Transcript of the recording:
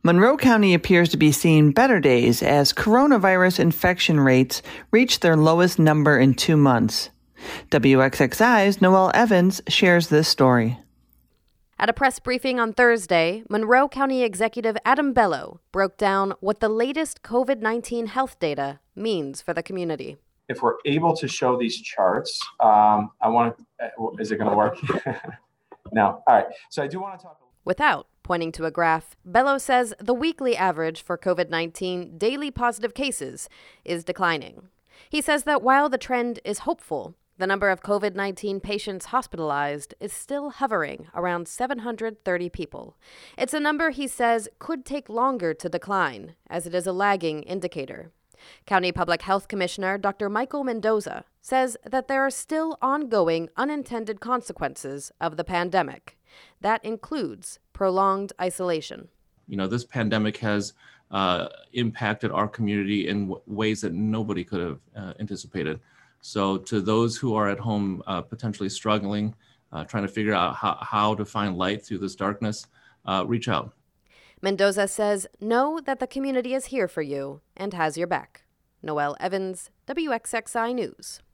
Monroe County appears to be seeing better days as coronavirus infection rates reach their lowest number in 2 months. WXXI's Noelle Evans shares this story. At a press briefing on Thursday, Monroe County Executive Adam Bello broke down what the latest COVID-19 health data means for the community. If we're able to show these charts, is it going to work? No. All right. So I do want to talk. Without pointing to a graph, Bello says the weekly average for COVID-19 daily positive cases is declining. He says that while the trend is hopeful, the number of COVID-19 patients hospitalized is still hovering around 730 people. It's a number he says could take longer to decline, as it is a lagging indicator. County Public Health Commissioner Dr. Michael Mendoza says that there are still ongoing unintended consequences of the pandemic. That includes prolonged isolation. This pandemic has impacted our community in ways that nobody could have anticipated. So to those who are at home potentially struggling, trying to figure out how to find light through this darkness, reach out. Mendoza says, know that the community is here for you and has your back. Noelle Evans, WXXI News.